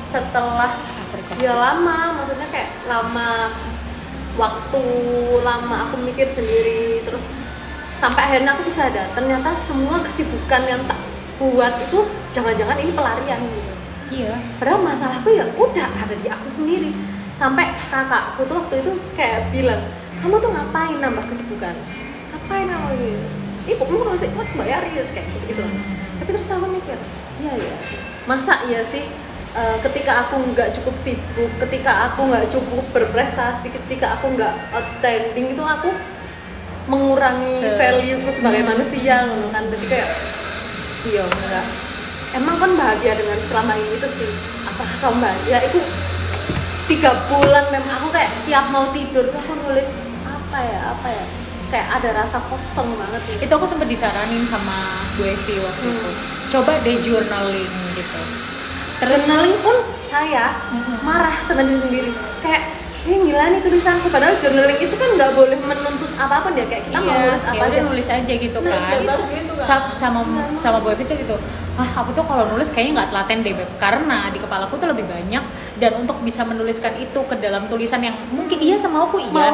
setelah ya lama, maksudnya kayak lama waktu, lama aku mikir sendiri, terus sampai akhirnya aku tuh sadar ternyata semua kesibukan yang tak buat itu jangan-jangan ini pelarian gitu. Iya. Padahal masalahku ya udah ada di aku sendiri. Sampai kakakku tuh waktu itu kayak bilang, kamu tuh ngapain nambah kesibukan? Ngapain kamu ini? Ibu lu harus ikut bayar ya kayak gitu-gitu. Tapi terus aku mikir, iya ya. Masa iya sih ketika aku nggak cukup sibuk, ketika aku nggak cukup berprestasi, ketika aku nggak outstanding itu aku mengurangi value-ku sebagai manusia gitu kan. Jadi kayak iya enggak. Emang kan bahagia dengan selama ini terus sih. Apakah kamu bahagia? Itu 3 bulan memang aku kayak tiap mau tidur tuh aku nulis apa ya kayak ada rasa kosong banget gitu. Itu aku sempat disaranin sama Bu Evi waktu itu. Coba deh journaling gitu. Terus journaling pun saya marah sama diri sendiri. Kayak gila nih tulisanku, padahal journaling itu kan nggak boleh menuntut apapun ya, kayak kita mau nulis apa aja nulis aja gitu kan. Sama Bu Evi tuh gitu, aku tuh kalau nulis kayaknya nggak telaten deh Beb, karena di kepalaku tuh lebih banyak, dan untuk bisa menuliskan itu ke dalam tulisan yang mungkin iya sama aku iya,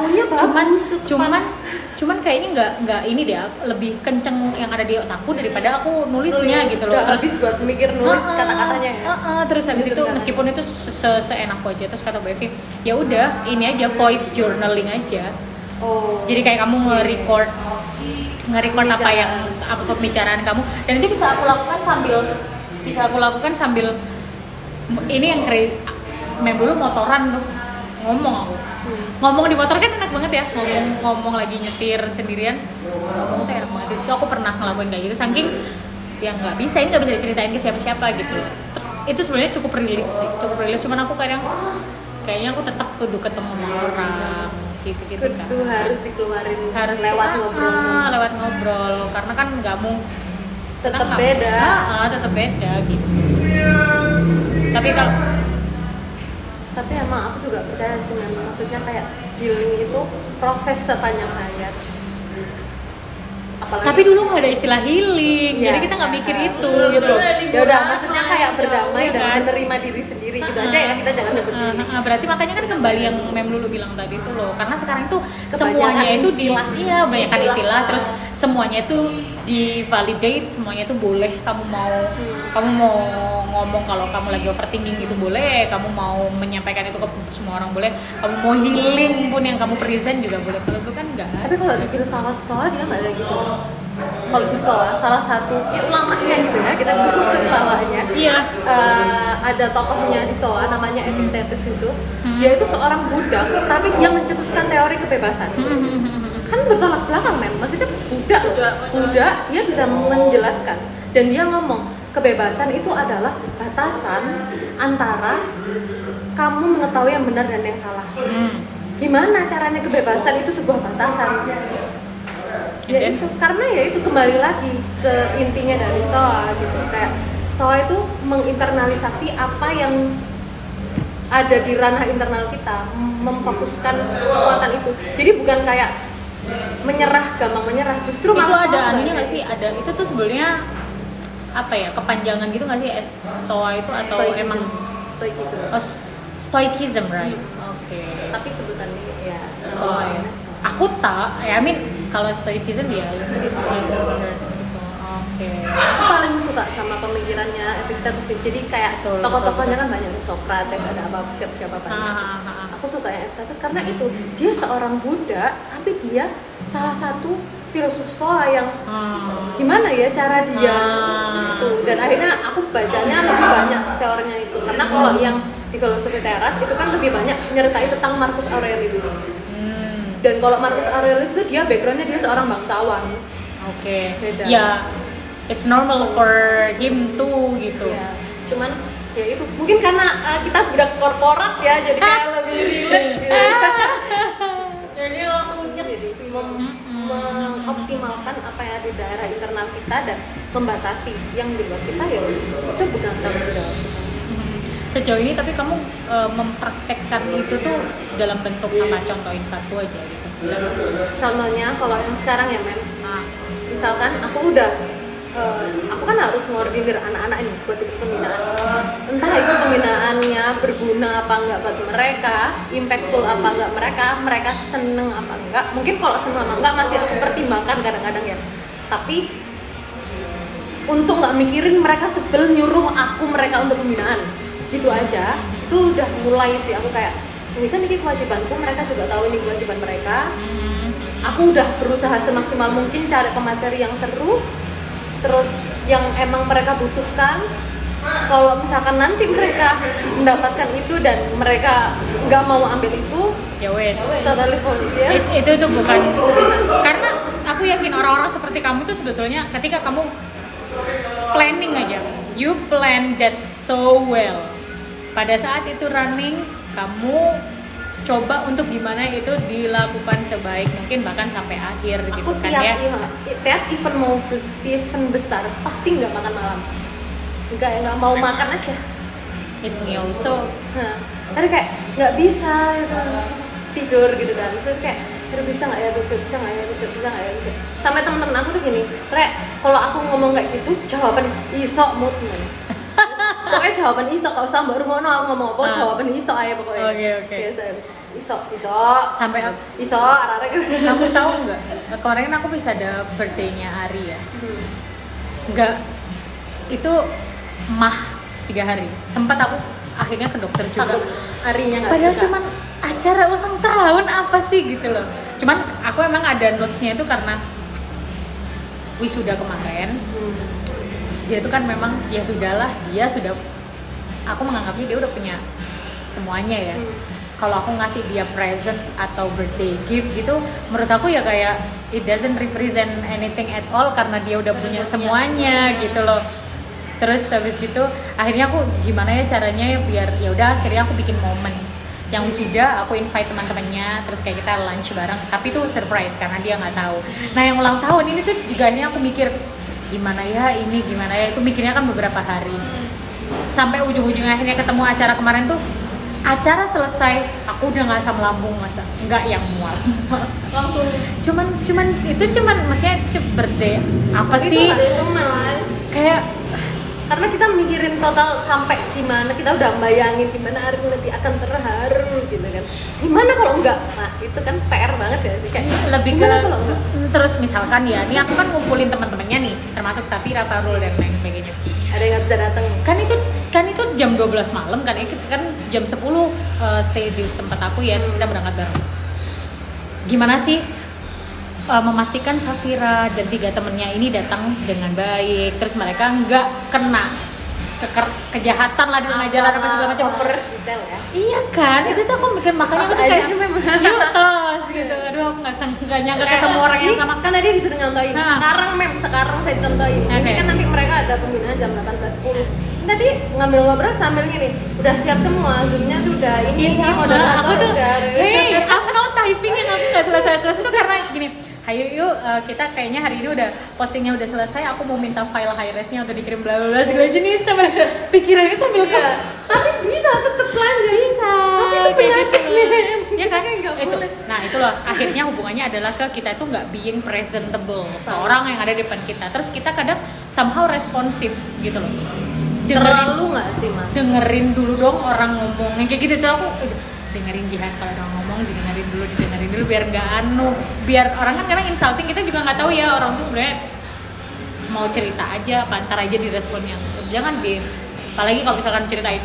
cuman kayaknya nggak ini deh, lebih kenceng yang ada di otakku daripada aku nulisnya gitu loh. Terus habis buat mikir nulis kata-katanya ya. Terus habis itu meskipun itu seenakku aja, terus kata Bu Evi, ya udah ini aja voice journaling aja. Jadi kayak kamu nge-record apa pembicaraan kamu, dan itu bisa aku lakukan sambil ini yang mem dulu motoran tuh ngomong di motor kan enak banget ya, ngomong lagi nyetir sendirian, ngomong tuh enak banget. Itu aku pernah ngelakuin kayak gitu, saking ya nggak bisa diceritain ke siapa-siapa gitu. Itu sebenarnya cukup rilis, cuman aku kayaknya aku tetap kudu ketemu sama orang gitu kan. Harus dikeluarin lewat ngobrol karena kan nggak mau tetap beda gitu. Tapi emang aku juga percaya sih, memang maksudnya kayak healing itu proses sepanjang hayat. Apalagi, tapi dulu nggak ada istilah healing, jadi kita nggak mikir itu gitu. Ya udah, maksudnya kayak berdamai dan menerima diri sendiri gitu aja ya, kita jangan dapet diri. Berarti makanya kan kembali yang Mem Lulu bilang tadi itu loh, karena sekarang tuh semuanya itu banyak istilah, terus semuanya itu di validate, semuanya itu boleh. Kamu mau ngomong kalau kamu lagi overthinking itu boleh, kamu mau menyampaikan itu ke semua orang boleh, kamu mau healing pun yang kamu present juga boleh. Kalau itu kan enggak. Tapi kalau di filsafat Stoa dia nggak kayak gitu. Kalau di Stoa salah satu ulamanya gitu ya, kita bisa sebut ulamanya. Iya. Ada tokohnya di Stoa namanya Epictetus itu. Dia itu seorang Buddha, tapi dia mencetuskan teori kebebasan. Kan bertolak belakang maksudnya Buddha dia bisa menjelaskan, dan dia ngomong kebebasan itu adalah batasan antara kamu mengetahui yang benar dan yang salah. Gimana caranya kebebasan itu sebuah batasan? Ya itu karena ya itu kembali lagi ke intinya dari Stoa gitu. Kayak Stoa itu menginternalisasi apa yang ada di ranah internal kita, memfokuskan kekuatan itu. Jadi bukan kayak gampang menyerah, justru itu ada anunya nggak sih? Ada itu tuh sebenarnya apa ya, kepanjangan gitu nggak sih Stoa itu, atau emang Stoicism right? Oke. Tapi sebutannya ya Stoa ya. Aku kalau Stoicism ya gitu. Oke. Aku paling suka sama pemikirannya Epictetus. Jadi kayak tokoh-tokohnya kan banyak, Socrates, ada siapa banyak. Aku suka ya Epictetus karena itu dia seorang Buddha, tapi dia salah satu filsuf Stoa yang gimana ya cara dia itu, dan akhirnya aku bacanya lebih banyak teorinya itu, karena kalau yang di filosofi teras itu kan lebih banyak menyertai tentang Marcus Aurelius. Dan kalau Marcus Aurelius itu dia backgroundnya dia seorang bangsawan. Oke. Ya, it's normal for him too gitu. Ya, cuman ya itu mungkin karena kita budak korporat ya, jadi kayak lebih relate gitu. Jadi langsung mengoptimalkan apa yang ada di daerah internal kita dan membatasi yang di luar kita, ya itu bukan tanggung jawab. Sejauh ini tapi kamu mempraktekkan itu tuh dalam bentuk apa? Contohin satu aja gitu. Contohnya kalau yang sekarang ya Mem, misalkan aku udah aku kan harus ngordinir anak-anak ini buat ikut pembinaan. Entah itu pembinaannya berguna apa enggak buat mereka, impactful apa enggak mereka seneng apa enggak. Mungkin kalau seneng apa enggak masih aku pertimbangkan kadang-kadang ya. Tapi untuk nggak mikirin mereka sebel nyuruh mereka untuk pembinaan gitu aja, itu udah mulai sih aku kayak ini kan ini kewajibanku, mereka juga tahu ini kewajiban mereka. Aku udah berusaha semaksimal mungkin cari pemateri yang seru, terus yang emang mereka butuhkan. Kalau misalkan nanti mereka mendapatkan itu dan mereka nggak mau ambil itu, ya wes, totally volunteer. Itu tuh bukan karena aku yakin orang-orang seperti kamu tuh sebetulnya ketika kamu planning aja, you plan that so well. Pada saat itu running, kamu coba untuk gimana itu dilakukan sebaik mungkin bahkan sampai akhir gitu kan ya. Tiap event besar pasti nggak makan malam, nggak mau makan aja. It also. Tapi kayak nggak bisa gitu, tidur gitu kan. Terus kayak bisa nggak ya besok, bisa nggak ya besok. Sampai teman-teman aku tuh gini, kalau aku ngomong kayak gitu jawaban isok mood pokoknya jawaban isok, kalau usah mbak Rumono aku ngomong apa jawaban isok aja pokoknya. Oke. Biasa isok sampai isok arah-arah. Kamu tahu nggak kemarin aku bisa ada birthday-nya Ari ya. Nggak, itu 3 hari sempat aku akhirnya ke dokter juga. Arinya nggak padahal suka. Cuman acara ulang tahun apa sih gitu loh. Cuman aku emang ada notes-nya itu karena wisuda kemarin. Dia itu kan memang ya sudahlah, dia sudah, aku menganggapnya dia udah punya semuanya ya. Kalau aku ngasih dia present atau birthday gift gitu, menurut aku ya kayak it doesn't represent anything at all karena dia udah punya semuanya gitu loh. Terus habis gitu akhirnya aku gimana ya caranya biar ya udah akhirnya aku bikin momen yang wisuda, aku invite teman-temannya, terus kayak kita lunch bareng, tapi itu surprise karena dia nggak tahu. Nah yang ulang tahun ini tuh juga ini aku mikir gimana ya, itu mikirnya kan beberapa hari sampai ujung-ujungnya akhirnya ketemu acara kemarin tuh. Acara selesai, aku udah nggak asam lambung masa, nggak yang mual, langsung cuman maksudnya birthday apa tapi sih? Itu kayak karena kita mikirin total sampai gimana, kita udah bayangin gimana hari nanti akan terharu gitu kan. Gimana kalau enggak? Nah itu kan PR banget ya sih, kayak lebih ke kalau enggak. Terus misalkan ya, ini aku kan ngumpulin teman-temannya nih, termasuk Safira, Farul dan lain sebagainya. Ada yang nggak bisa datang. Kan itu jam 12 malam kan ya, kita kan jam 10 stay di tempat aku ya, terus kita berangkat bareng. Gimana sih memastikan Safira dan 3 temennya ini datang dengan baik, terus mereka nggak kena kejahatan lah di tengah jalan apa segala macam. Over detail ya. Iya kan, itu tuh aku mikir makanya aku tuh kayak yuk tos gitu. Aduh aku nggak nyangka ketemu orang yang sama. Kan tadi disuruh nyontoin. Sekarang saya contohin. Ini kan nanti mereka ada pembinaan jam 18.10. Tadi ngobrol sambil gini, udah siap semua, zoomnya sudah, ini moderator udah. Hey, aku mau typing yang aku nggak selesai itu karena gini. Hayo yuk, kita kayaknya hari ini udah postingnya udah selesai. Aku mau minta file high-res-nya untuk dikirim bla bla segala jenis sama pikirannya sambil iya. Tapi bisa tetap lanjut. Bisa. Tapi itu penyakit ya kan itu. Nah itu loh. Akhirnya hubungannya adalah ke kita itu nggak being presentable ke orang yang ada di depan kita. Terus kita kadang somehow responsif gitu loh. Terlalu nggak sih mas? Dengerin dulu dong orang ngomong kayak gitu tuh aku. Dengerin Jihan kalau orang ngomong didengerin dulu biar nggak biar orang kan kadang insulting, kita juga nggak tahu ya orang tuh sebenarnya mau cerita aja apa ntar aja diresponnya, jangan apalagi kalau misalkan ceritain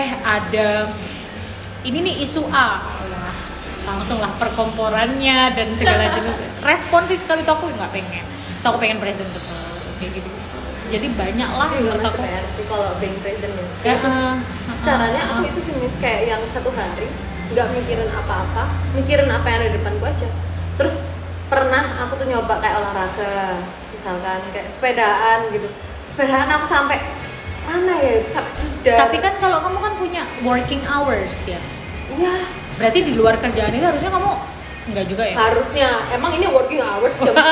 ada ini nih isu A langsung lah perkomporannya dan segala jenis responsif sekali tuh aku nggak pengen, so aku pengen presentable kayak gitu. Jadi banyak lah menurut aku sih kalau being present ya. Caranya aku itu sih kayak yang satu hari nggak mikirin apa-apa, mikirin apa yang ada di depanku aja. Terus pernah aku tuh nyoba kayak olahraga, misalkan kayak sepedaan gitu. Sepedaan aku sampai mana ya? Tapi kan kalau kamu kan punya working hours ya. Iya. Berarti di luar kerjaan ini harusnya kamu enggak juga ya? Harusnya. Emang ini working hours jam 1.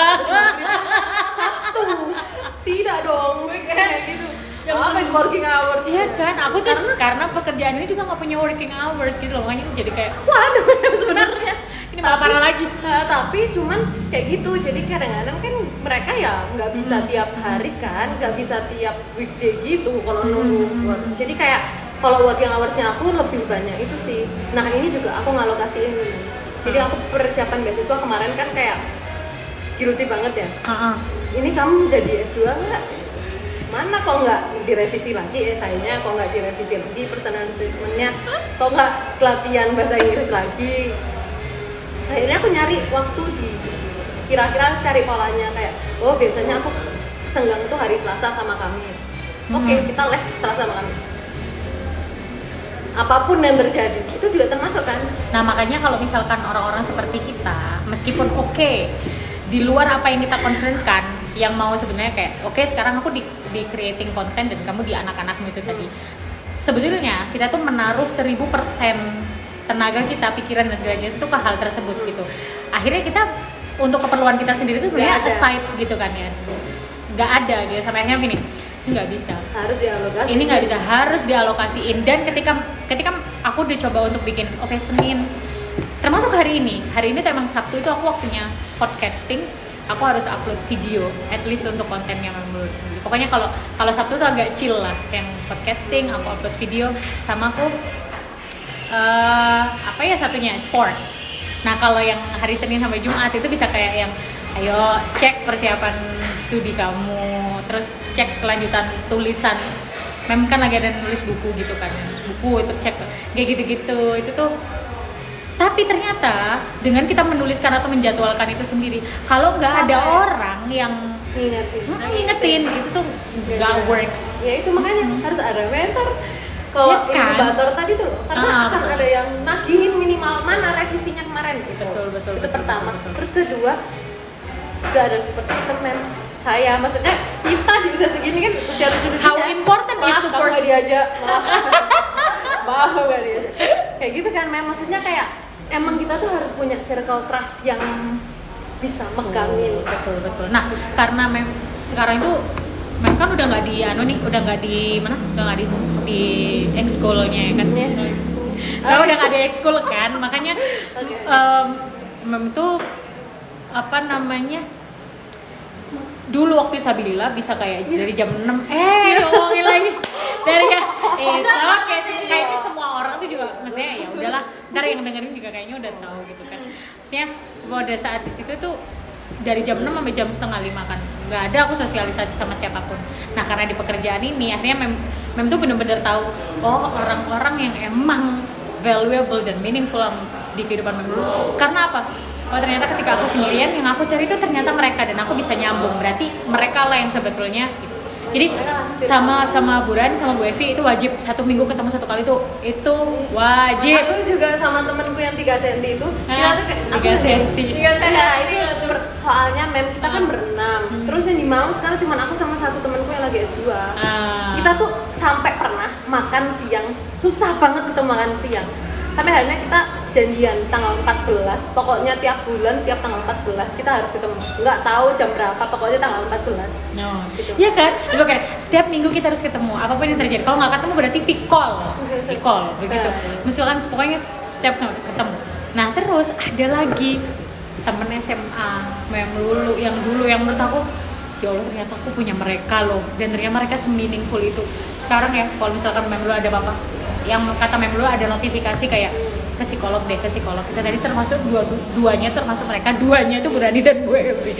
Tidak dong, kayak gitu. Apa itu working hours? Iya kan, aku tuh karena pekerjaan ini juga nggak punya working hours gitu loh, makanya jadi kayak waduh sebenarnya Ini malah parah lagi. Tapi cuman kayak gitu, jadi kadang-kadang kan mereka ya nggak bisa tiap hari kan, nggak bisa tiap weekday gitu kalau nunggu work. Jadi kayak kalau working hoursnya aku lebih banyak itu sih. Nah ini juga aku ngalokasiin. Jadi aku persiapan beasiswa kemarin kan kayak guilty banget ya. Ini kamu jadi S2 nggak? Mana kok nggak direvisi lagi esainya, kok nggak direvisi lagi personal statement-nya, kok nggak latihan bahasa Inggris lagi. Akhirnya aku nyari waktu di kira-kira cari polanya kayak oh biasanya aku senggang tuh hari Selasa sama Kamis. Oke, kita les Selasa sama Kamis. Apapun yang terjadi itu juga termasuk kan. Nah makanya kalau misalkan orang-orang seperti kita meskipun di luar apa yang kita concernkan, yang mau sebenarnya kayak sekarang aku di creating content dan kamu di anak-anakmu itu tadi, sebetulnya kita tuh menaruh 1000% tenaga kita, pikiran dan segalanya itu ke hal tersebut gitu. Akhirnya kita untuk keperluan kita sendiri itu sebenarnya aside gitu kan ya, nggak ada gitu. Sampai akhirnya gini, nggak bisa, harus dialokasiin. Ini nggak bisa, harus dialokasiin. Dan ketika aku dicoba untuk bikin Senin, termasuk hari ini tuh emang Sabtu itu aku waktunya podcasting, aku harus upload video at least untuk kontennya menurut sendiri. Pokoknya kalau Sabtu tuh agak chill lah, yang podcasting, aku upload video, sama aku satunya sport. Nah kalau yang hari Senin sampai Jumat itu bisa kayak yang ayo cek persiapan studi kamu, terus cek kelanjutan tulisan. Mem kan lagi ada nulis buku gitu kan, buku itu cek kayak gitu-gitu. Itu tuh, tapi ternyata dengan kita menuliskan atau menjadwalkan itu sendiri, kalau nggak ada orang yang ngingetin itu tuh nggak works. Ya itu makanya harus ada mentor. Kalau ya kan? inkubator tadi tuh, karena akan ada yang nagihin minimal mana revisinya kemarin gitu. Betul, itu pertama. Terus kedua, nggak ada support system saya, maksudnya kita bisa segini kan usia lucu-lucunya. How important is support system? Diajak, maaf nggak diajak. Kayak gitu kan, maksudnya kayak emang kita tuh harus punya circle trust yang bisa megangin. Betul. Nah karena sekarang itu kan udah nggak di udah nggak di mana, udah nggak di ekskul-nya ya kan. Saya udah nggak di ekskul kan, makanya itu dulu waktu Sabilillah bisa kayak dari jam 6 ngomongin lagi dari kayaknya semua orang tuh juga maksudnya ya udahlah, ntar yang dengerin juga kayaknya udah tahu gitu kan. Maksudnya pada saat di situ tuh dari jam 6 sampai jam 4:30 kan nggak ada aku sosialisasi sama siapapun. Nah karena di pekerjaan ini akhirnya mem tuh bener-bener tahu orang-orang yang emang valuable dan meaningful di kehidupan mem dulu. Karena apa? Ternyata ketika aku sendirian, yang aku cari itu ternyata mereka, dan aku bisa nyambung. Berarti mereka lah yang sebetulnya gitu. Jadi sama Bu Ran, sama Bu Evi itu wajib 1 minggu ketemu 1 kali itu wajib. Aku juga sama temenku yang 3 cm itu, kita tuh kayak 3 cm. Ya itu soalnya kita kan berenam. Terus yang di Malang sekarang cuma aku sama satu temenku yang lagi S2. Kita tuh sampai pernah makan siang, susah banget ketemu makan siang. Sampai akhirnya kita janjian tanggal 14, pokoknya tiap bulan, tiap tanggal 14 kita harus ketemu. Nggak tahu jam berapa, pokoknya tanggal 14. Gitu. Iya kan? Itu kayak setiap minggu kita harus ketemu, apapun yang terjadi. Kalau nggak ketemu berarti V-call begitu. Misalkan pokoknya setiap ketemu. Nah terus ada lagi temen SMA, Mem Lulu yang dulu yang menurut aku, ya Allah ternyata aku punya mereka loh, dan ternyata mereka se-meaningful itu. Sekarang ya, kalau misalkan Mem Lulu ada apa-apa, yang kata Mem Lulu ada notifikasi kayak ke psikolog. Kita tadi termasuk duanya termasuk mereka, duanya itu Burani dan gue.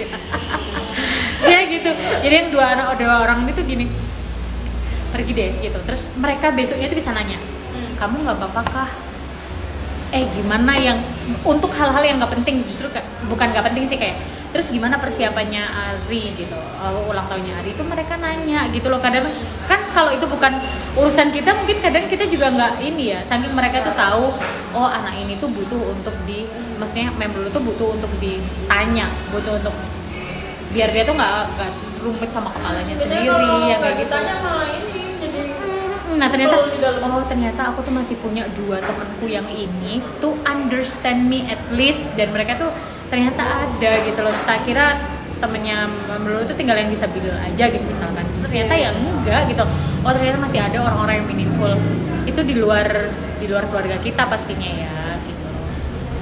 Ya gitu. Jadi yang dua orang ini tuh gini, pergi deh gitu. Terus mereka besoknya tuh bisa nanya, kamu nggak apa-apa kah? Gimana yang untuk hal-hal yang nggak penting, justru bukan nggak penting sih, kayak terus gimana persiapannya Ari gitu, ulang tahunnya Ari itu mereka nanya gitu loh. Kadang kan kalau itu bukan urusan kita, mungkin kadang kita juga nggak ini ya, saking mereka tuh tahu anak ini tuh butuh untuk maksudnya member tuh butuh untuk ditanya, butuh untuk biar dia tuh nggak rumput sama kepalanya sendiri yang kayak gitu. Nah ternyata aku tuh masih punya 2 temanku yang ini tuh understand me at least, dan mereka tuh ternyata ada gitu loh. Tak kira temennya Mbak tuh tinggal yang disabil aja gitu misalkan, ternyata yang enggak gitu. Ternyata masih ada orang-orang yang meaningful itu di luar keluarga kita pastinya ya gitu.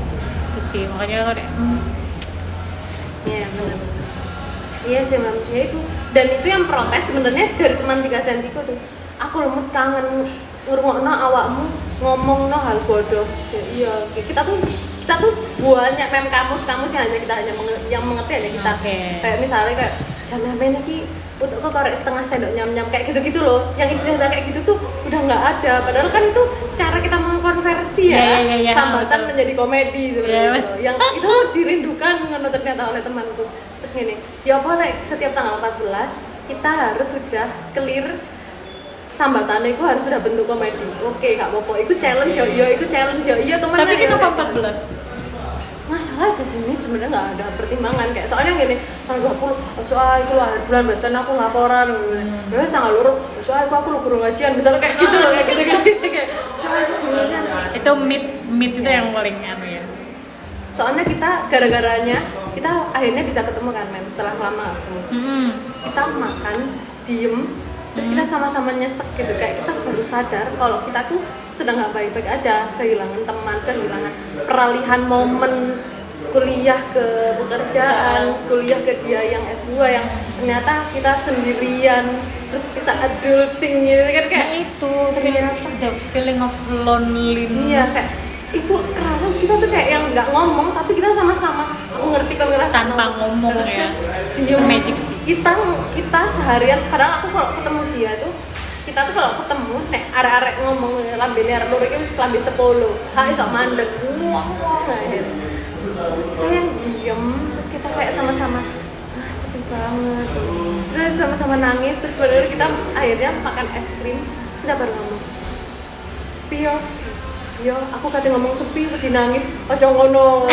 Itu sih makanya aku kayak Iya benar. Iya sih Mam, ya itu. Dan itu yang protes sebenarnya dari teman 3 sentiku tuh. Aku lemut kangen ngurungokno awakmu ngomongno hal bodoh. Ya, iya, kita tuh banyak mem kamus yang yang mengerti hanya kita. Okay. Kayak misalnya kayak jam apa iki untuk kok korek setengah sendok nyam-nyam kayak gitu-gitu loh. Yang istilah kayak gitu tuh udah nggak ada. Padahal kan itu cara kita mengkonversi ya. Sambatan menjadi komedi seperti itu. Yang itu dirindukan ternyata oleh temanku. Terus gini, ya apa setiap tanggal 14 kita harus sudah clear sambatannya itu harus sudah bentuk komedi. Oke, gak apa-apa. Itu challenge yo. Iya, itu challenge yo. Iya, teman. Tapi kita 14. Masalah aja sih ini sebenarnya nggak ada pertimbangan kayak soalnya gini tanggal 20 itu lah bulan biasanya aku laporan terus tanggal luruh soalnya aku guru ngajian misalnya kayak gitu loh kayak gitu kayak soalnya aku guru ngajian itu meet itu yang paling anu ya soalnya kita gara-garanya kita akhirnya bisa ketemu kan Mem setelah lama ketemu kita makan diem terus kita sama-sama nyesek gitu kayak kita baru sadar kalau kita tuh sedang nggak baik-baik aja, kehilangan teman, kehilangan peralihan momen kuliah ke pekerjaan, kuliah ke dia yang S2 yang ternyata kita sendirian, terus kita adulting gitu kan kayak itu the feeling of loneliness. Iya kayak itu kerasa kita tuh kayak yang nggak ngomong tapi kita sama-sama aku ngerti kalau ngerasa tanpa ngomong ya. Diem magic sih. Kita seharian padahal aku kalau ketemu dia tuh kita tuh kalau ketemu nek arek-arek ngomong lambene arek loro iki wis lambe 10 gak iso mandeg ngomong aja kita yang diem terus kita kayak sama-sama sepi banget terus sama-sama nangis terus bener kita akhirnya makan es krim kita baru ngomong sepi yo aku kate ngomong sepi wedi nangis aja ngono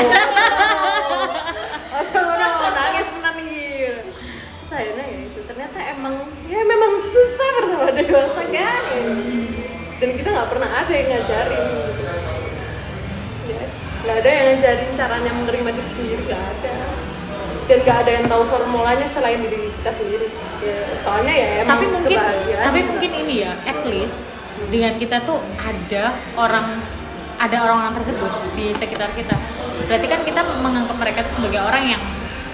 nangis tenan iki sayangnya ya itu ternyata memang susah bertemu dewasa kan dan kita nggak pernah ada yang ngajarin gitu. Ya, nggak ada yang ngajarin caranya menerima diri sendiri nggak ada dan nggak ada yang tahu formulanya selain diri kita sendiri ya, soalnya ya emang tapi mungkin ini ya at least dengan kita tuh ada orang tersebut di sekitar kita berarti kan kita menganggap mereka itu sebagai orang yang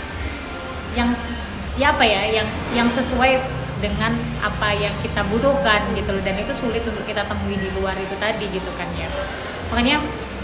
ya apa ya yang sesuai dengan apa yang kita butuhkan gitu loh dan itu sulit untuk kita temui di luar itu tadi gitu kan ya makanya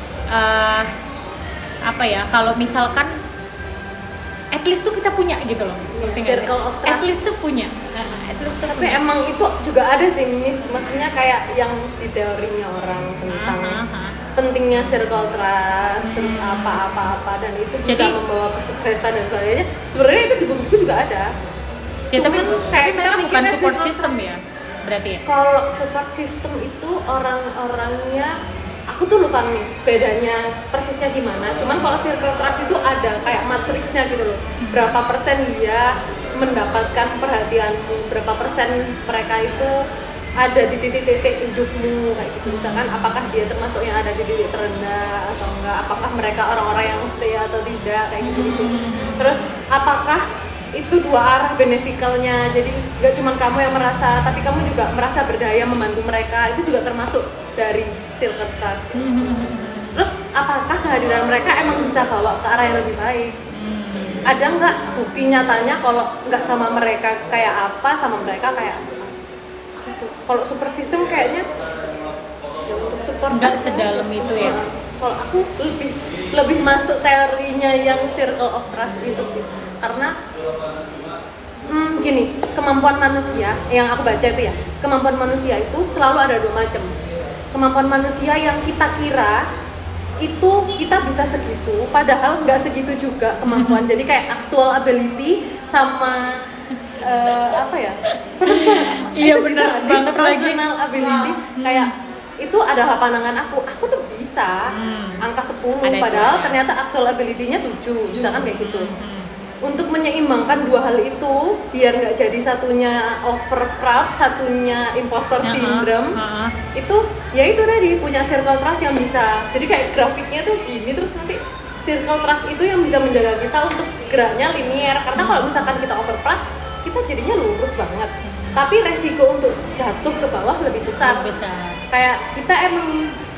apa ya kalau misalkan at least tuh kita punya gitu loh circle of trust at least tuh punya tapi emang itu juga ada sih Miss maksudnya kayak yang di teorinya orang tentang pentingnya circle trust terus apa dan itu bisa membawa kesuksesan dan sebagainya sebenarnya itu di buku-buku juga ada ya tapi bukan support system ya berarti ya kalau support system itu orang-orangnya aku tuh lupa Miss bedanya persisnya gimana cuman kalau circle trust itu ada kayak matriksnya gitu loh berapa persen dia mendapatkan perhatianmu berapa persen mereka itu ada di titik-titik hidupmu kayak gitu misalkan apakah dia termasuk yang ada di titik terendah atau enggak apakah mereka orang-orang yang stay atau tidak kayak gitu terus apakah itu dua arah benefikalnya jadi nggak cuma kamu yang merasa tapi kamu juga merasa berdaya membantu mereka itu juga termasuk dari circle trust terus apakah kehadiran mereka emang bisa bawa ke arah yang lebih baik ada nggak bukti nyatanya kalau nggak sama mereka kayak apa sama mereka kayak gitu. Kalau support system kayaknya ya untuk support nggak sedalam itu ya kalau aku lebih masuk teorinya yang circle of trust itu sih karena gini kemampuan manusia yang aku baca itu ya kemampuan manusia itu selalu ada dua macam kemampuan manusia yang kita kira itu kita bisa segitu padahal nggak segitu juga kemampuan jadi kayak actual ability sama apa ya iya benar banget lagi personal ability kayak itu adalah pandangan aku tuh bisa angka 10 ada padahal juga. Ternyata actual ability-nya 7 misalkan kayak gitu untuk menyeimbangkan dua hal itu biar nggak jadi satunya over proud satunya imposter syndrome itu ya itu tadi punya circle trust yang bisa jadi kayak grafiknya tuh gini terus nanti circle trust itu yang bisa menjaga kita untuk geraknya linear karena kalau misalkan kita over proud kita jadinya lurus banget tapi resiko untuk jatuh ke bawah lebih besar. Kayak kita emang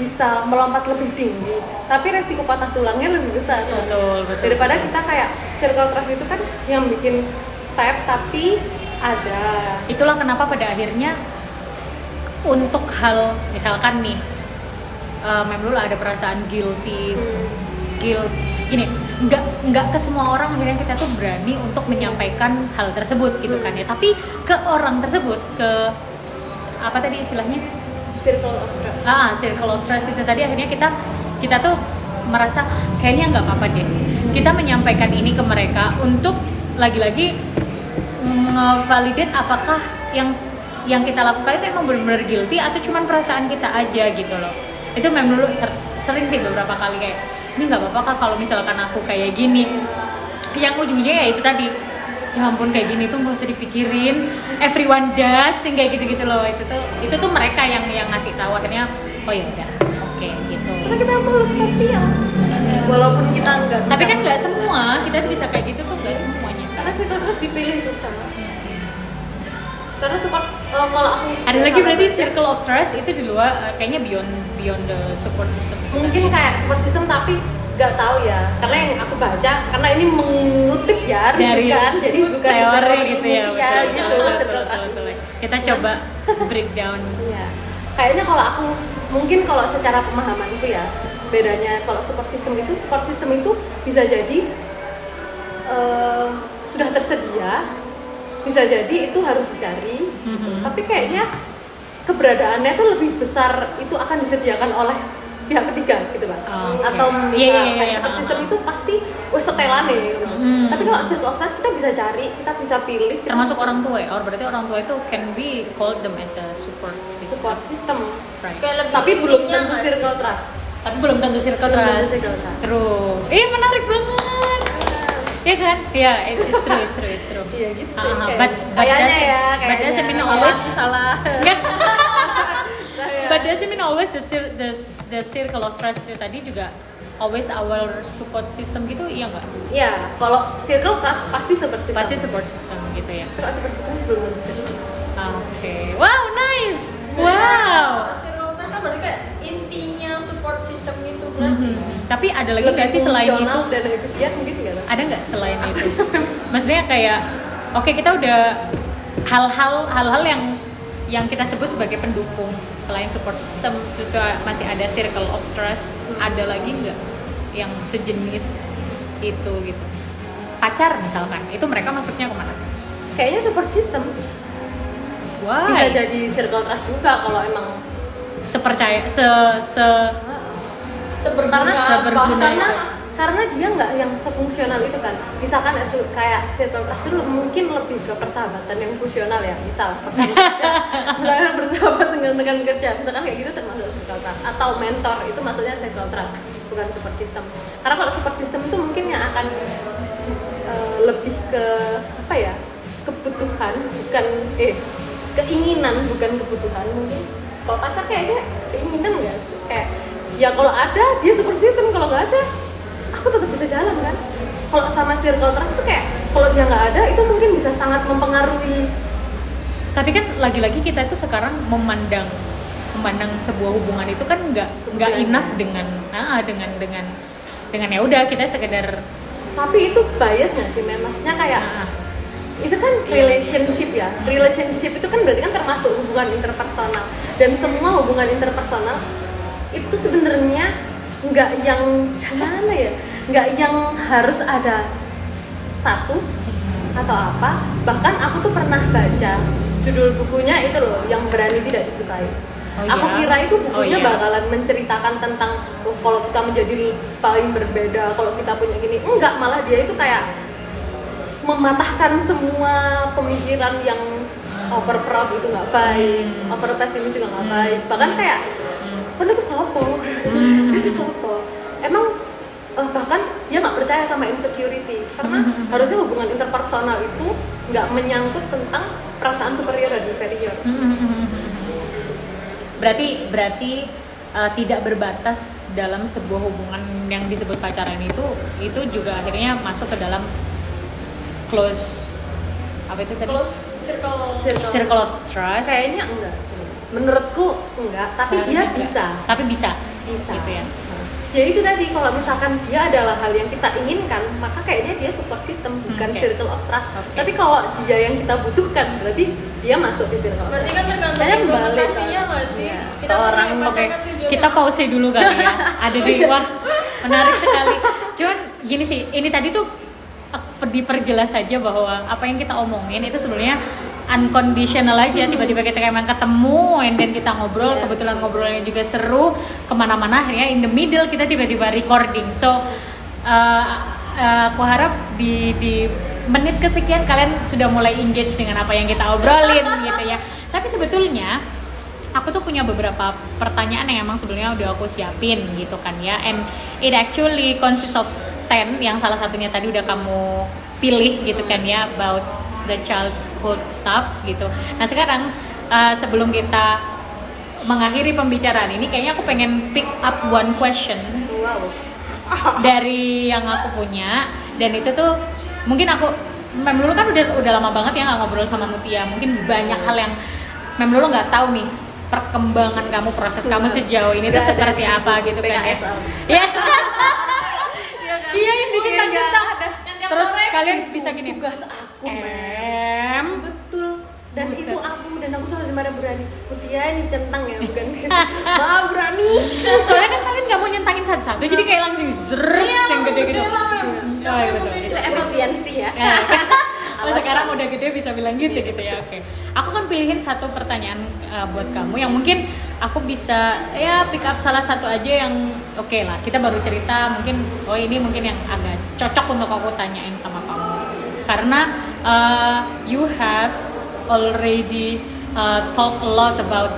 bisa melompat lebih tinggi, tapi resiko patah tulangnya lebih besar. Betul. Daripada kita kayak circle trust itu kan yang bikin step tapi ada. Itulah kenapa pada akhirnya untuk hal misalkan nih Memlul ada perasaan guilty, guilt gini, nggak ke semua orang akhirnya kita tuh berani untuk menyampaikan hal tersebut gitu kan ya, tapi ke orang tersebut, ke apa tadi istilahnya, circle of trust itu tadi, akhirnya kita tuh merasa kayaknya nggak apa-apa deh kita menyampaikan ini ke mereka untuk lagi-lagi ngevalidate apakah yang kita lakukan itu emang benar-benar guilty atau cuman perasaan kita aja gitu loh. Itu memang dulu sering sih beberapa kali kayak ini nggak apa-apa kak kalau misalkan aku kayak gini, yang ujungnya ya itu tadi, ya ampun kayak gini tuh nggak usah dipikirin, everyone does, yang kayak gitu-gitu loh. Itu tuh mereka yang ngasih tahu, akhirnya oh ya udah oke, gitu. Karena kita makhluk sosial, walaupun kita nggak bisa, tapi kan nggak semua kita bisa kayak gitu tuh, nggak semuanya karena circle terus dipilih juga. Karena support kalau aku ada lagi berarti circle of trust itu di luar, kayaknya beyond the support system. Mungkin kayak support system tapi nggak tahu ya, karena yang aku baca, karena ini mengutip ya rujukan, jadi bukan teori gitu ya, gitu. Betul. Kita coba breakdown. Iya. Kayaknya kalau aku mungkin kalau secara pemahamanku ya, bedanya kalau support system itu bisa jadi sudah tersedia, bisa jadi itu harus dicari, tapi kayaknya keberadaannya tuh lebih besar itu akan disediakan oleh pihak ketiga gitu Pak. Okay. Atau misalnya support system itu pasti setelan nih gitu. Tapi kalau circle of trust kita bisa cari, kita bisa pilih, termasuk orang tua ya, berarti orang tua itu can be called them as a support system. Right. Tapi belum tentu circle trust. True. Menarik banget. Ya kan? Ya, it's true. Iya gitu sih. But doesn't mean always salah. But doesn't mean always the circle of trust itu tadi juga always our support system gitu, iya nggak? Iya, kalau circle trust pasti support system. Pasti support system gitu ya. Kalau support system belum tentu. Oke. Wow, nice. Wow. Circle trust kan berarti kayak intinya support system itu berarti. Tapi ada lagi nggak sih selain itu? Dan efisien mungkin nggak? Ada nggak selain itu? Maksudnya kayak oke, kita udah hal-hal yang kita sebut sebagai pendukung selain support system, terus masih ada circle of trust. Ada lagi nggak yang sejenis itu gitu? Pacar misalkan, itu mereka masuknya kemana? Kayaknya support system. Why? Bisa jadi circle trust juga kalau emang sepercaya karena dia nggak yang sefungsional itu kan. Misalkan kayak circle trust itu mungkin lebih ke persahabatan yang fungsional ya, misal rekan kerja, misalkan bersahabat dengan rekan kerja, misalkan kayak gitu termasuk circle trust. Atau mentor itu maksudnya circle trust, bukan support system. Karena kalau support system itu mungkin yang akan lebih ke apa ya, kebutuhan bukan keinginan bukan kebutuhan mungkin. Kalau pacar kayaknya keinginan nggak sih? Kayak ya kalau ada dia support system, kalau nggak ada aku tetap bisa jalan kan. Kalau sama circle trust itu kayak kalau dia nggak ada itu mungkin bisa sangat mempengaruhi. Tapi kan lagi-lagi kita itu sekarang memandang sebuah hubungan itu kan nggak enough dengan ya udah kita sekedar. Tapi itu bias nggak sih, maksudnya kayak itu kan relationship ya. Relationship itu kan berarti kan termasuk hubungan interpersonal, dan semua hubungan interpersonal itu sebenarnya nggak yang gimana ya, nggak yang harus ada status atau apa. Bahkan aku tuh pernah baca judul bukunya itu loh, yang berani tidak disukai. Aku kira itu bukunya bakalan menceritakan tentang kalau kita menjadi paling berbeda, kalau kita punya gini. Enggak, malah dia itu kayak mematahkan semua pemikiran yang over proud itu nggak baik, over pessimis juga nggak baik. Bahkan kayak kan itu sopo, emang bahkan dia nggak percaya sama insecurity, karena harusnya hubungan interpersonal itu nggak menyangkut tentang perasaan superior dan inferior. Berarti tidak berbatas dalam sebuah hubungan yang disebut pacaran itu juga akhirnya masuk ke dalam close circle of trust. Kayaknya enggak sih. Menurutku enggak, tapi dia bisa. Tapi bisa. bisa gitu ya. Ya itu tadi, kalau misalkan dia adalah hal yang kita inginkan, maka kayaknya dia support system, bukan circle of trust. Tapi kalau dia yang kita butuhkan, berarti dia masuk di circle of trust. Berarti kan tergantung implementasinya nggak sih? Kita orang pacaran oke. tujuannya Kita pause dulu kali ya. Ada di wah menarik sekali. Cuman gini sih, ini tadi tuh diperjelas saja bahwa apa yang kita omongin itu sebenarnya unconditional aja, tiba-tiba kita emang ketemu and then kita ngobrol, kebetulan ngobrolnya juga seru kemana-mana, akhirnya in the middle kita tiba-tiba recording. So aku harap di menit kesekian kalian sudah mulai engage dengan apa yang kita obrolin gitu ya. Tapi sebetulnya aku tuh punya beberapa pertanyaan yang emang sebelumnya udah aku siapin gitu kan ya, and it actually consists of 10 yang salah satunya tadi udah kamu pilih gitu kan ya, about the childhood stuffs gitu. Nah sekarang sebelum kita mengakhiri pembicaraan ini, kayaknya aku pengen pick up one question dari yang aku punya, dan itu tuh mungkin aku Mem Lulu kan udah lama banget ya nggak ngobrol sama Mutia, mungkin banyak hal yang Mem Lulu nggak tahu nih, perkembangan kamu, proses kamu sejauh ini tuh seperti apa gitu kan ya. Iya yang dicentang-centang. Terus kalian bisa gini, tugas aku betul, dan Buset. itu aku, dan aku selalu dimarahin Berani, Mutia ini centang ya, bukan Ma Berani. soalnya kan kalian nggak mau nyentangin satu-satu, jadi kayak langsung zrrrt yang gede-gede. Oh, iya, betul. Itu efisiensi ya. Oh, sekarang udah gede bisa bilang gitu gitu ya. Oke. Aku kan pilihin satu pertanyaan buat kamu yang mungkin aku bisa ya pick up salah satu aja yang oke lah. Kita baru cerita, mungkin ini mungkin yang agak cocok untuk aku tanyain sama kamu. Karena you have already talk a lot about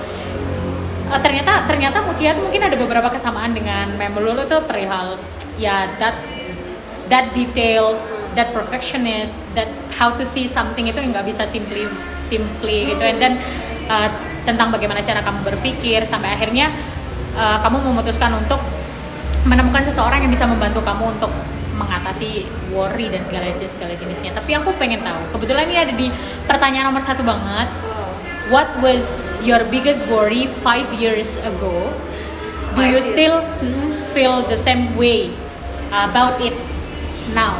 ternyata Mutia tuh mungkin ada beberapa kesamaan dengan Mem Lulu tuh perihal ya that detail, that perfectionist, that how to see something itu nggak bisa simply gitu, and then tentang bagaimana cara kamu berpikir sampai akhirnya kamu memutuskan untuk menemukan seseorang yang bisa membantu kamu untuk mengatasi worry dan segala jenisnya. Tapi aku pengen tahu, kebetulan ini ada di pertanyaan nomor 1 banget. What was your biggest worry 5 years ago? Do you still feel the same way about it now?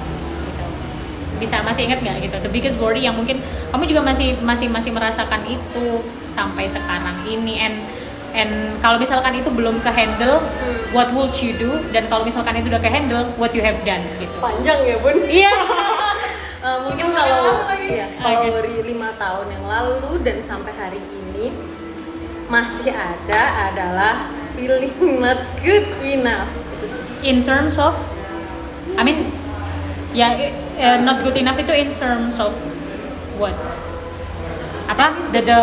Bisa masih ingat nggak gitu, the biggest worry yang mungkin kamu juga masih merasakan itu sampai sekarang ini, and kalau misalkan itu belum ke handle, what would you do, dan kalau misalkan itu udah ke handle, what you have done gitu. Panjang ya Bun. Iya. Mungkin kalau worry 5 tahun yang lalu dan sampai hari ini masih ada adalah feeling not good enough. In terms of, I mean, not good enough itu in terms of what? Apa?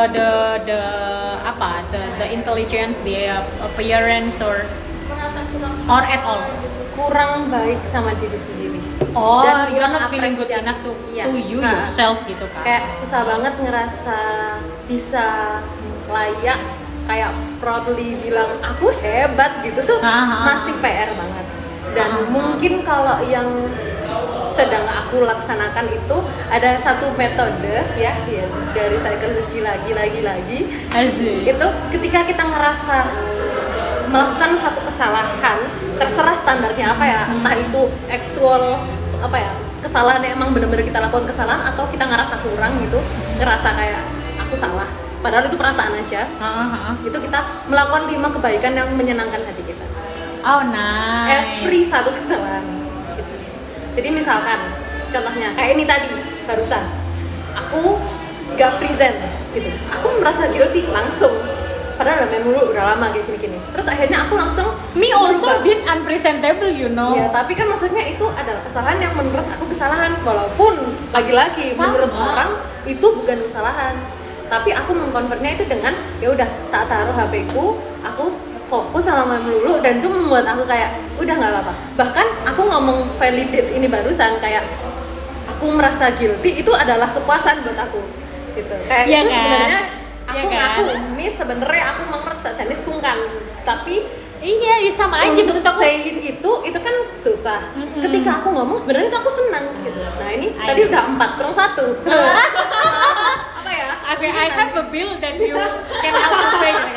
The intelligence, the appearance, or at all? Kurang baik sama diri sendiri. Oh, dan you're not feeling good enough to you yourself gitu kan? Kayak susah banget ngerasa bisa layak, kayak proudly bilang aku hebat gitu tuh masih PR banget. Dan mungkin kalau yang sedang aku laksanakan itu ada satu metode ya dari psychology lagi itu ketika kita ngerasa melakukan satu kesalahan, terserah standarnya apa ya, entah itu actual apa ya, kesalahan yang emang benar-benar kita lakukan kesalahan, atau kita ngerasa kurang gitu, ngerasa kayak aku salah padahal itu perasaan aja. Itu kita melakukan 5 kebaikan yang menyenangkan hati kita. Oh nice. Every satu kesalahan gitu. Jadi misalkan contohnya kayak ini tadi barusan aku gak present gitu, aku merasa guilty langsung, padahal udah lama kayak gini-gini. Terus akhirnya aku langsung me also did unpresentable, you know. Ya, tapi kan maksudnya itu adalah kesalahan yang menurut aku kesalahan, walaupun lagi-lagi menurut orang itu bukan kesalahan. Tapi aku mengkonvertnya itu dengan ya udah tak taruh HP-ku, aku fokus sama Mem Lulu, dan itu membuat aku kayak udah nggak apa-apa. Bahkan aku ngomong validate ini barusan kayak aku merasa guilty itu adalah kepuasan buat aku gitu. Kayak itu kan? Sebenarnya aku ngaku miss, sebenarnya aku merasa jadi sungkan, tapi iya sama aja maksud aku. Saying itu kan susah. Ketika aku ngomong sebenarnya itu aku senang gitu. Nah ini tadi udah 4 kurang 1. Apa ya? I have a bill that you can help me pay.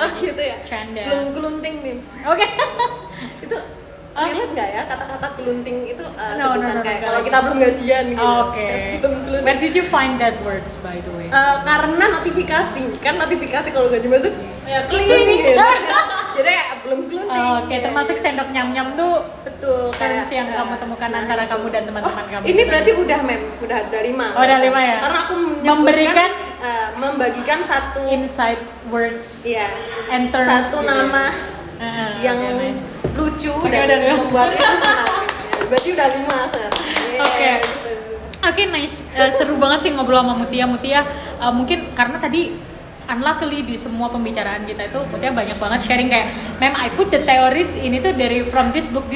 gitu ya. Canda. Belum gelunting nih. Oke. Itu relate nggak ya kata-kata gelunting itu No, sebutan no, kayak no. kalau kita belum gajian gitu. Oke. Belum gelunting. Where did you find that words by the way? Karena notifikasi kan notifikasi kalau gaji masuk Ya, klik gitu. Jadi kayak belum gelunting. Oke, termasuk sendok nyam-nyam tuh Betul terms yang ya, kamu temukan nah, antara itu. kamu dan teman-teman kamu. Ini berarti udah udah ada 5. Oh, udah 5 ya? Karena aku Memberikan membagikan satu inside words iya, and terms satu gitu. nama yang okay, nice. lucu Oke, dan udah 5. membuat itu menarik. Berarti udah 5 Seth. Oke. Oke, nice. Seru banget sih ngobrol sama Mutia. Mutia mungkin karena tadi unluckily di semua pembicaraan kita itu Mutia banyak banget sharing kayak, "Ma'am, I put the theories ini tuh dari from this book.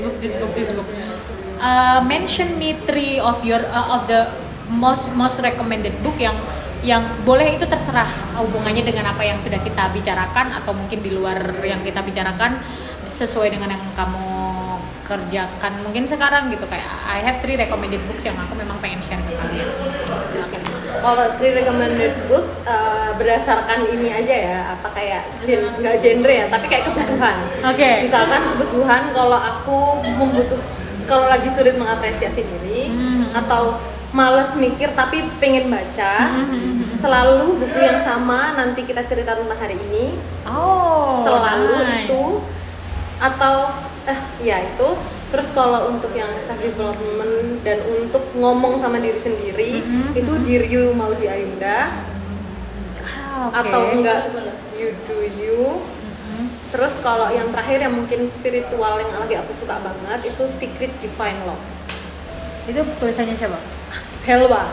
Mention me 3 of your of the most recommended book yang boleh itu terserah hubungannya dengan apa yang sudah kita bicarakan atau mungkin di luar yang kita bicarakan sesuai dengan yang kamu kerjakan mungkin sekarang gitu, kayak I have 3 recommended books yang aku memang pengen share ke kalian." Silakan. Kalau 3 recommended books berdasarkan ini aja ya, apa kayak nggak genre ya, tapi kayak kebutuhan. Oke. Misalkan kebutuhan kalau aku kalau lagi sulit mengapresiasi diri atau males mikir tapi pengen baca, selalu buku yang sama nanti kita cerita tentang hari ini. Oh. Selalu nice. itu atau ya itu. Terus kalau untuk yang self development dan untuk ngomong sama diri sendiri itu Diryu Maudy Ayunda. Okay. Atau enggak You Do You. Terus kalau yang terakhir yang mungkin spiritual yang lagi aku suka banget itu Secret Divine Love. Itu tulisannya siapa? Helwa.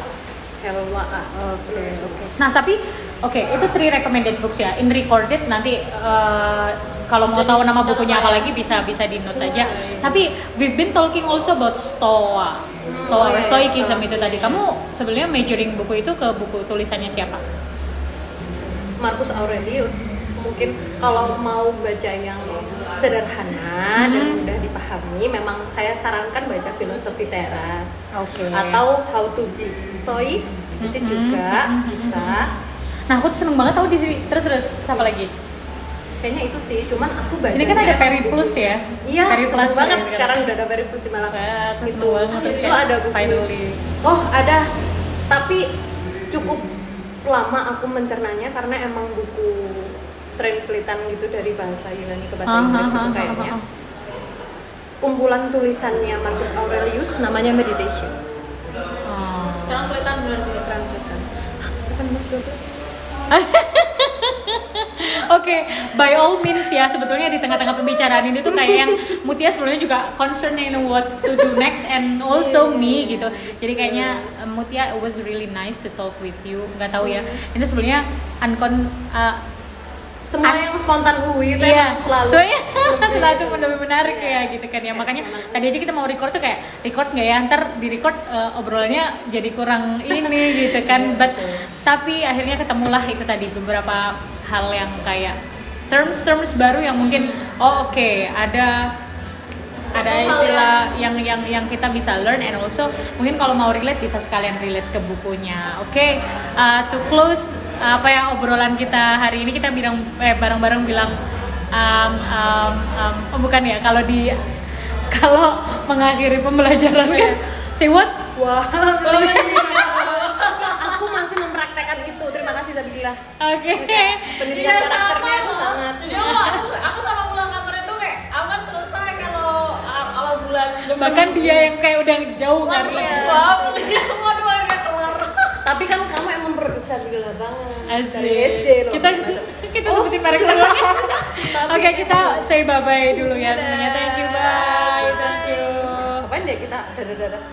Oke. Nah, tapi itu 3 recommended books ya. In recorded nanti kalau mau tahu nama bukunya apa lagi bisa di note saja. Tapi we've been talking also about Stoicism itu tadi. Kamu sebenarnya majoring buku itu ke buku tulisannya siapa? Marcus Aurelius. Mungkin kalau mau baca yang sederhana dan mudah dipahami, memang saya sarankan baca Filosofi Teras. Oke. Atau How to Be Stoic itu juga bisa. Nah, aku tuh seneng banget tahu di sini. Terus siapa lagi? Kayaknya itu sih, cuman aku baca. Sini kan ada Periplus ya. Iya, Periplus seneng banget ya, sekarang udah ada Periplus malah. Itu Itu ada buku. Finally. Oh, ada. Tapi cukup lama aku mencernanya karena emang buku translatean gitu dari bahasa Yunani ke bahasa Inggris gitu kayaknya. Kumpulan tulisannya Marcus Aurelius namanya Meditation. Translatean berarti ya, Translatean. 1812. Oke, by all means ya, sebetulnya di tengah-tengah pembicaraan ini tuh kayak yang Mutia sebenarnya juga concerned in what to do next and also me gitu. Jadi kayaknya Mutia, it was really nice to talk with you. Nggak tahu ya, itu sebenarnya Semua yang spontan itu iya, emang selalu selalu menarik ya gitu kan ya. Makanya tadi aja kita mau record tuh kayak record nggak ya, ntar di record obrolannya jadi kurang ini gitu kan. Tapi akhirnya ketemulah itu tadi beberapa hal yang kayak terms baru yang mungkin ada istilah yang kita bisa learn, and also mungkin kalau mau relate bisa sekalian relate ke bukunya. Oke, to close obrolan kita hari ini, kita bareng-bareng bilang bukan ya, kalau mengakhiri pembelajaran kan say what? Wah, aku masih mempraktekkan itu. Terima kasih Sabila. Oke. Pendidikan karakternya itu sangat. Jadi aku sama pulang kantor itu kayak aman selesai kalau bulan. Bahkan dia yang kayak udah jauh kan. Waduh, udah kelar. Tapi kan kamu emang produksi Sabila banget. Asik. Dari SD loh. Kita sebutin merek dulu. Oke, kita say bye-bye dulu ya semuanya. Thank you, bye. Thank you. Apaan deh kita dadah-dadah.